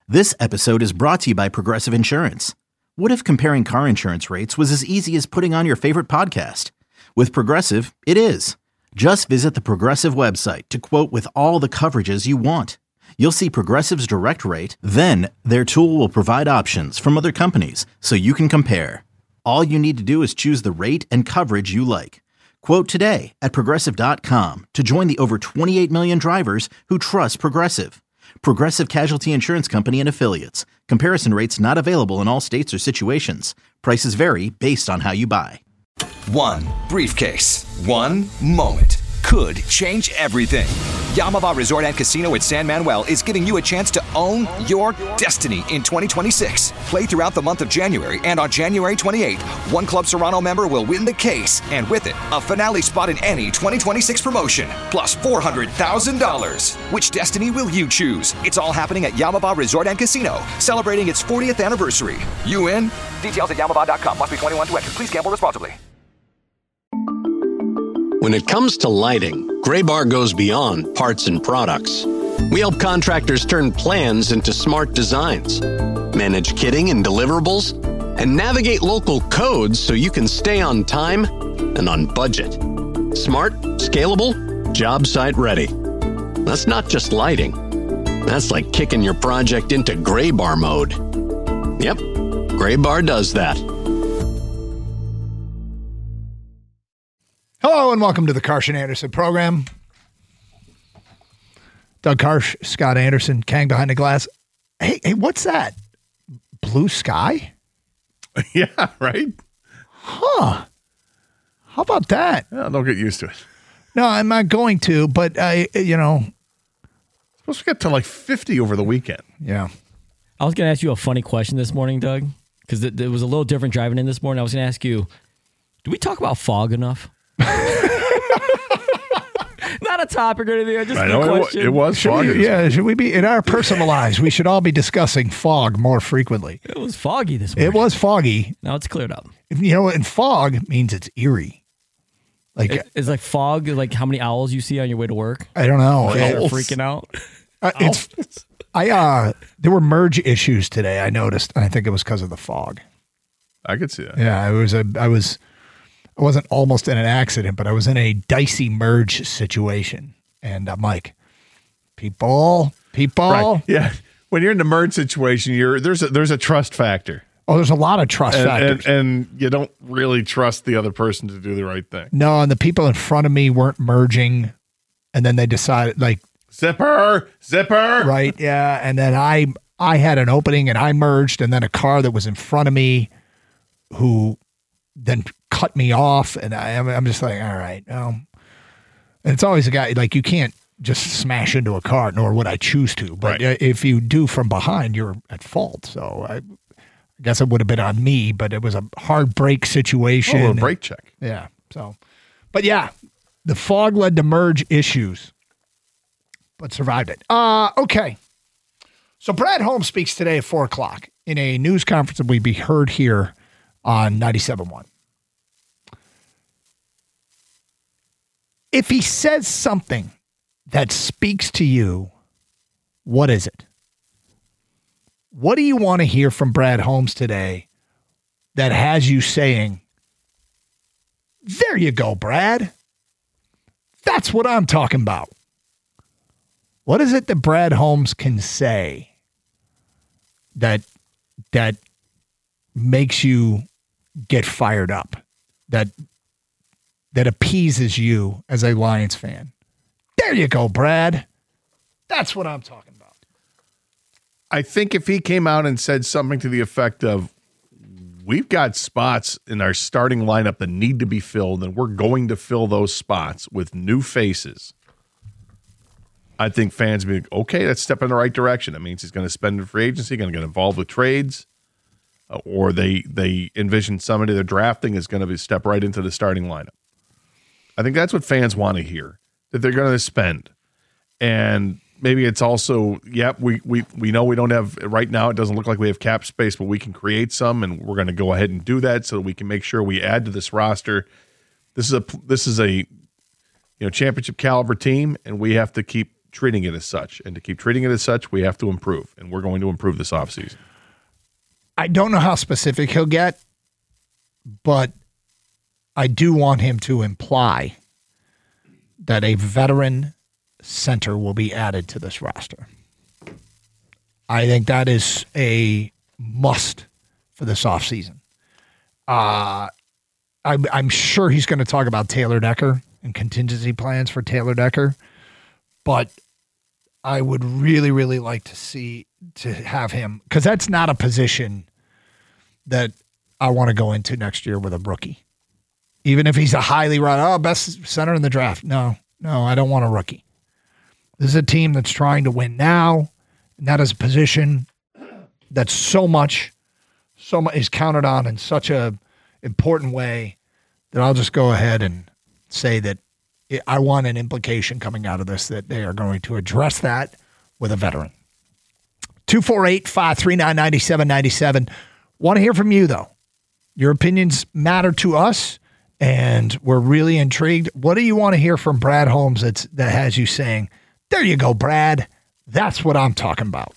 This episode is brought to you by Progressive Insurance. What if comparing car insurance rates was as easy as putting on your favorite podcast? With Progressive, it is. Just visit the Progressive website to quote with all the coverages you want. You'll see Progressive's direct rate, then their tool will provide options from other companies so you can compare. All you need to do is choose the rate and coverage you like. Quote today at Progressive.com to join the over 28 million drivers who trust Progressive. Progressive Casualty Insurance Company and Affiliates. Comparison rates not available in all states or situations. Prices vary based on how you buy. One briefcase, one moment could change everything. Yamava Resort and Casino at San Manuel is giving you a chance to own your destiny in 2026. Play throughout the month of January, and on January 28th, one Club Serrano member will win the case, and with it, a finale spot in any 2026 promotion, plus $400,000. Which destiny will you choose? It's all happening at Yamava Resort and Casino, celebrating its 40th anniversary. You in? Details at yamava.com. Must be 21 to enter. Please gamble responsibly. When it comes to lighting, Graybar goes beyond parts and products. We help contractors turn plans into smart designs, manage kitting and deliverables, and navigate local codes so you can stay on time and on budget. Smart, scalable, job site ready. That's not just lighting. That's like kicking your project into Graybar mode. Yep, Graybar does that. Hello and welcome to the Karsch Anderson program. Doug Karsch, Scott Anderson, Kang behind the glass. Hey, what's that? Blue sky? Yeah, right? Huh. How about that? Yeah, don't get used to it. No, I'm not going to, but supposed to get to like 50 over the weekend. Yeah. I was going to ask you a funny question this morning, Doug, because it was a little different driving in this morning. I was going to ask you, do we talk about fog enough? Not a topic or anything. Just a question. It was foggy. Should we be in our personal lives? We should all be discussing fog more frequently. It was foggy this morning. It was foggy. Now it's cleared up. And fog means it's eerie. Like it's like fog. Like how many owls you see on your way to work? I don't know. They're freaking out. There were merge issues today. I noticed, and I think it was because of the fog. I could see that. Yeah, I wasn't almost in an accident, but I was in a dicey merge situation. And I'm like, people. Right. Yeah. When you're in the merge situation, there's a trust factor. Oh, there's a lot of trust factors. And you don't really trust the other person to do the right thing. No, and the people in front of me weren't merging. And then they decided, like, Zipper. Right, yeah. And then I had an opening and I merged, and then a car that was in front of me who then cut me off, and I'm just like, all right. And it's always a guy, like, you can't just smash into a car, nor would I choose to. But right. If you do from behind, you're at fault. So I guess it would have been on me, but it was a hard brake situation. Oh, a brake check. Yeah. So, but yeah, the fog led to merge issues, but survived it. Okay. So Brad Holmes speaks today at 4:00 in a news conference that will be heard here on 97.1. If he says something that speaks to you, what is it? What do you want to hear from Brad Holmes today that has you saying, there you go, Brad. That's what I'm talking about. What is it that Brad Holmes can say that makes you get fired up, that appeases you as a Lions fan? There you go, Brad. That's what I'm talking about. I think if he came out and said something to the effect of, we've got spots in our starting lineup that need to be filled, and we're going to fill those spots with new faces, I think fans be like, okay, that's a step in the right direction. That means he's going to spend in free agency, going to get involved with trades, or they envision somebody they're drafting is going to step right into the starting lineup. I think that's what fans want to hear, that they're going to spend. And maybe it's also, we know we don't have, right now it doesn't look like we have cap space, but we can create some, and we're going to go ahead and do that so that we can make sure we add to this roster. This is a championship caliber team, and we have to keep treating it as such. And to keep treating it as such, we have to improve. And we're going to improve this offseason. I don't know how specific he'll get, but I do want him to imply that a veteran center will be added to this roster. I think that is a must for this offseason. I'm sure he's going to talk about Taylor Decker and contingency plans for Taylor Decker, but I would really, really like to have him, because that's not a position that I want to go into next year with a rookie. Even if he's a highly rated, best center in the draft. No, I don't want a rookie. This is a team that's trying to win now, and that is a position that's so much is counted on in such a important way that I'll just go ahead and say that I want an implication coming out of this that they are going to address that with a veteran. 248-539-9797. Want to hear from you, though. Your opinions matter to us, and we're really intrigued. What do you want to hear from Brad Holmes that has you saying, there you go, Brad. That's what I'm talking about.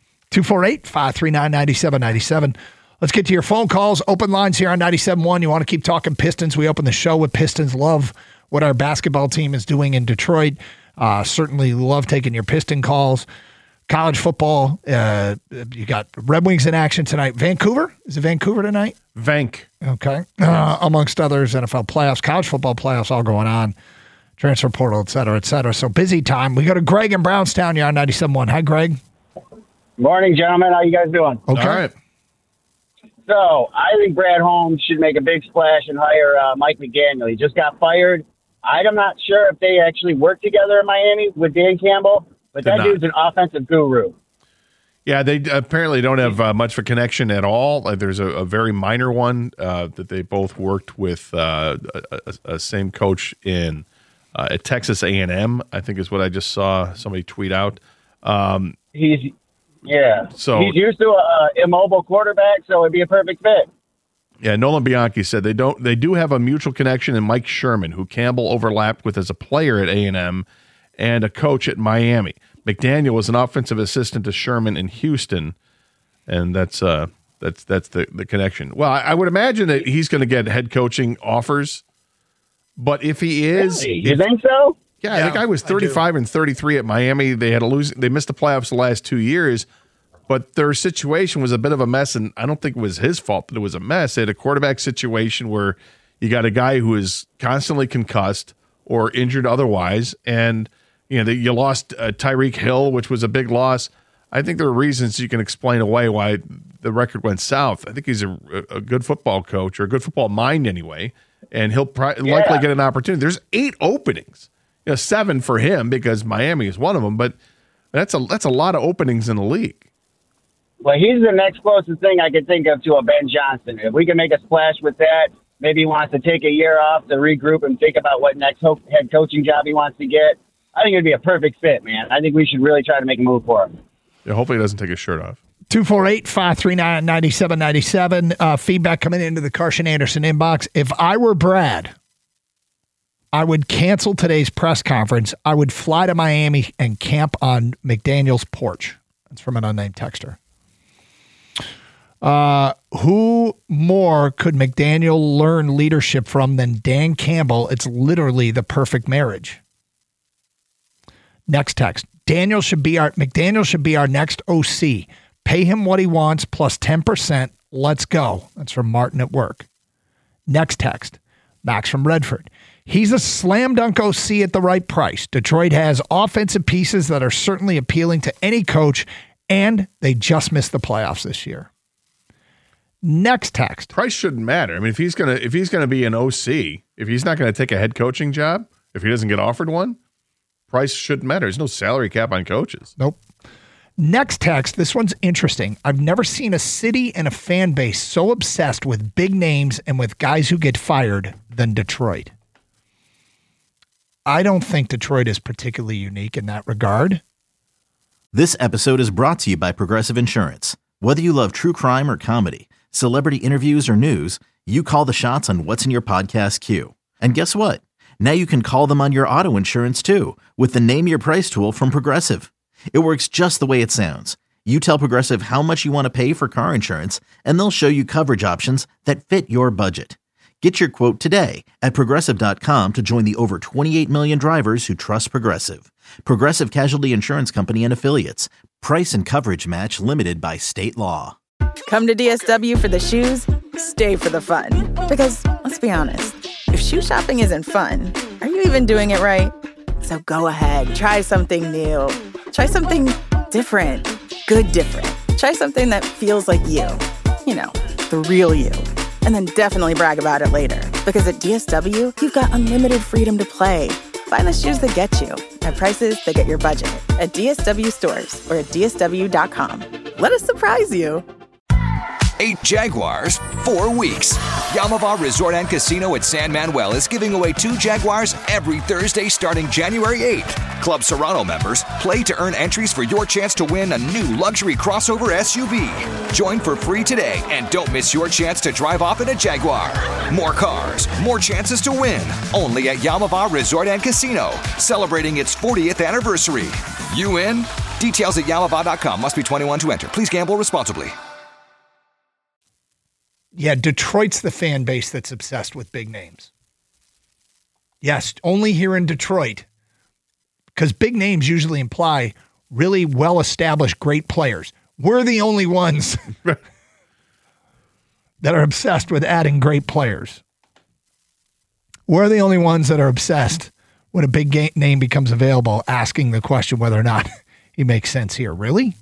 248-539-9797. Let's get to your phone calls. Open lines here on 97.1. You want to keep talking Pistons? We open the show with Pistons. Love what our basketball team is doing in Detroit. Certainly love taking your Piston calls. College football, you got Red Wings in action tonight. Vancouver? Is it Vancouver tonight? Vank. Okay. Amongst others, NFL playoffs, college football playoffs all going on. Transfer portal, et cetera, et cetera. So busy time. We go to Greg in Brownstown. You're on 97.1. Hi, Greg. Morning, gentlemen. How you guys doing? Okay. All right. So I think Brad Holmes should make a big splash and hire Mike McDaniel. He just got fired. I'm not sure if they actually work together in Miami with Dan Campbell, but that dude's an offensive guru. Yeah, they apparently don't have much of a connection at all. There's a very minor one that they both worked with a same coach in at Texas A&M, I think is what I just saw somebody tweet out. He's used to an immobile quarterback, so it'd be a perfect fit. Yeah, Nolan Bianchi said they do have a mutual connection in Mike Sherman, who Campbell overlapped with as a player at A&M and a coach at Miami. McDaniel was an offensive assistant to Sherman in Houston, and that's the connection. Well, I would imagine that he's going to get head coaching offers, but if he is, really? You think so? Yeah, the guy was 35 and 33 at Miami. They missed the playoffs the last 2 years, but their situation was a bit of a mess, and I don't think it was his fault that it was a mess. They had a quarterback situation where you got a guy who is constantly concussed or injured otherwise, and you lost Tyreek Hill, which was a big loss. I think there are reasons you can explain away why the record went south. I think he's a good football coach, or a good football mind anyway, and he'll likely get an opportunity. There's 8 openings. 7 for him because Miami is one of them, but that's a lot of openings in the league. Well, he's the next closest thing I could think of to a Ben Johnson. If we can make a splash with that, maybe he wants to take a year off to regroup and think about what next head coaching job he wants to get. I think it'd be a perfect fit, man. I think we should really try to make a move for him. Yeah, hopefully he doesn't take his shirt off. 248-539-9797. Feedback coming into the Carson Anderson inbox. If I were Brad, I would cancel today's press conference. I would fly to Miami and camp on McDaniel's porch. That's from an unnamed texter. Who more could McDaniel learn leadership from than Dan Campbell? It's literally the perfect marriage. Next text. McDaniel should be our next OC. Pay him what he wants plus 10%. Let's go. That's from Martin at work. Next text. Max from Redford. He's a slam dunk OC at the right price. Detroit has offensive pieces that are certainly appealing to any coach, and they just missed the playoffs this year. Next text. Price shouldn't matter. I mean, if he's gonna be an OC, if he's not gonna take a head coaching job, if he doesn't get offered one, price shouldn't matter. There's no salary cap on coaches. Nope. Next text. This one's interesting. I've never seen a city and a fan base so obsessed with big names and with guys who get fired than Detroit. I don't think Detroit is particularly unique in that regard. This episode is brought to you by Progressive Insurance. Whether you love true crime or comedy, celebrity interviews or news, you call the shots on what's in your podcast queue. And guess what? Now you can call them on your auto insurance too with the Name Your Price tool from Progressive. It works just the way it sounds. You tell Progressive how much you want to pay for car insurance, and they'll show you coverage options that fit your budget. Get your quote today at Progressive.com to join the over 28 million drivers who trust Progressive. Progressive Casualty Insurance Company and Affiliates. Price and coverage match limited by state law. Come to DSW for the shoes, stay for the fun. Because, let's be honest, if shoe shopping isn't fun, are you even doing it right? So go ahead, try something new. Try something different. Good different. Try something that feels like you. You know, the real you. And then definitely brag about it later. Because at DSW, you've got unlimited freedom to play. Find the shoes that get you at prices that get your budget at DSW stores or at DSW.com. Let us surprise you. 8 Jaguars, 4 weeks. Yamava Resort and Casino at San Manuel is giving away 2 Jaguars every Thursday starting January 8th. Club Serrano members play to earn entries for your chance to win a new luxury crossover SUV. Join for free today and don't miss your chance to drive off in a Jaguar. More cars, more chances to win. Only at Yamava Resort and Casino, celebrating its 40th anniversary. You in? Details at Yamava.com. Must be 21 to enter. Please gamble responsibly. Yeah, Detroit's the fan base that's obsessed with big names. Yes, only here in Detroit, because big names usually imply really well-established, great players. We're the only ones that are obsessed with adding great players. We're the only ones that are obsessed when a big name becomes available, asking the question whether or not he makes sense here. Really?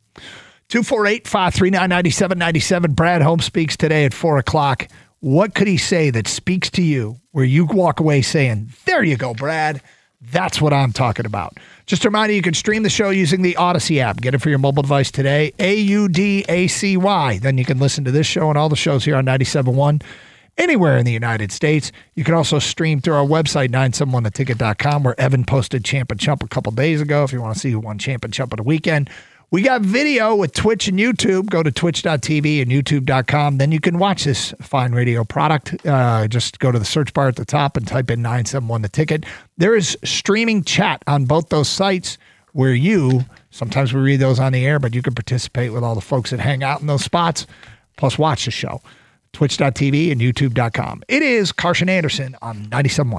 248-539-9797. Brad Holmes speaks today at 4 o'clock. What could he say that speaks to you where you walk away saying, there you go, Brad. That's what I'm talking about. Just a reminder, you can stream the show using the Odyssey app. Get it for your mobile device today, AUDACY. Then you can listen to this show and all the shows here on 97.1 anywhere in the United States. You can also stream through our website, 971theticket.com, where Evan posted Champ and Chump a couple days ago if you want to see who won Champ and Chump of the weekend. We got video with Twitch and YouTube. Go to twitch.tv and youtube.com. Then you can watch this fine radio product. Just go to the search bar at the top and type in 971 The Ticket. There is streaming chat on both those sites where sometimes we read those on the air, but you can participate with all the folks that hang out in those spots, plus watch the show. Twitch.tv and youtube.com. It is Carson Anderson on 97.1.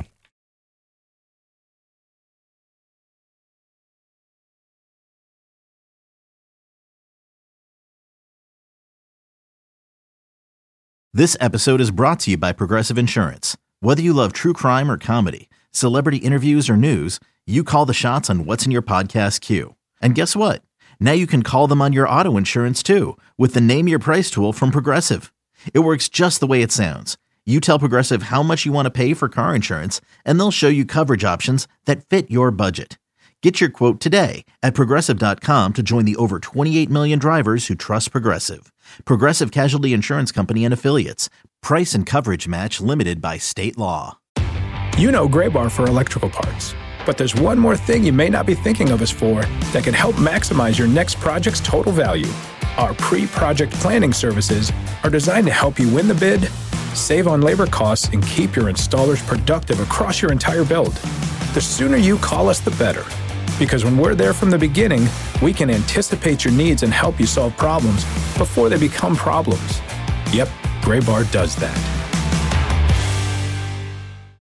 This episode is brought to you by Progressive Insurance. Whether you love true crime or comedy, celebrity interviews or news, you call the shots on what's in your podcast queue. And guess what? Now you can call them on your auto insurance too with the Name Your Price tool from Progressive. It works just the way it sounds. You tell Progressive how much you want to pay for car insurance, and they'll show you coverage options that fit your budget. Get your quote today at Progressive.com to join the over 28 million drivers who trust Progressive. Progressive Casualty Insurance Company and Affiliates. Price and coverage match limited by state law. You know Gray Bar for electrical parts, but there's one more thing you may not be thinking of us for that can help maximize your next project's total value. Our pre-project planning services are designed to help you win the bid, save on labor costs, and keep your installers productive across your entire build. The sooner you call us, the better. Because when we're there from the beginning, we can anticipate your needs and help you solve problems before they become problems. Yep, Gray Bar does that.